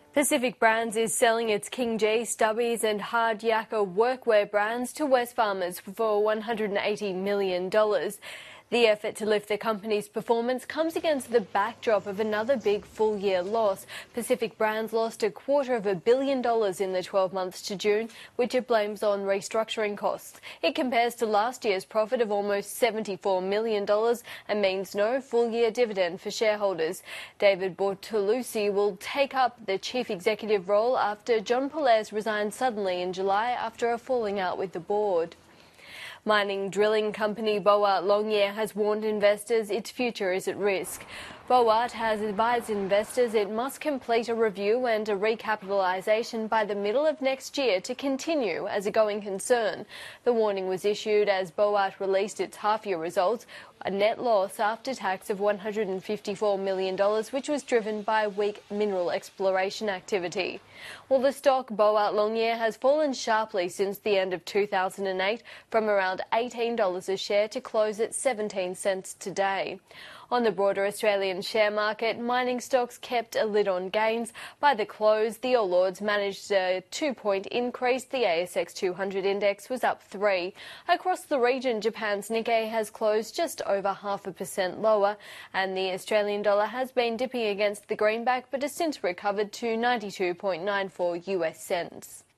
Pacific Brands is selling its King G, Stubbies and Hard Yakka workwear brands to Wesfarmers for $180 million. The effort to lift the company's performance comes against the backdrop of another big full-year loss. Pacific Brands lost $250 million in the 12 months to June, which it blames on restructuring costs. It compares to last year's profit of almost $74 million and means no full-year dividend for shareholders. David Bortolussi will take up the chief executive role after John Pollaers resigned suddenly in July after a falling out with the board. Mining drilling company Boart Longyear has warned investors its future is at risk. Boart has advised investors it must complete a review and a recapitalisation by the middle of next year to continue as a going concern. The warning was issued as Boart released its half-year results, a net loss after tax of $154 million, which was driven by weak mineral exploration activity. Well, the stock Boart Longyear has fallen sharply since the end of 2008, from around $18 a share to close at 17 cents today. On the broader Australian share market, mining stocks kept a lid on gains. By the close, the All Ords managed a 2-point increase. The ASX 200 index was up 3. Across the region, Japan's Nikkei has closed just over 0.5% lower, and the Australian dollar has been dipping against the greenback but has since recovered to 92.94 US cents.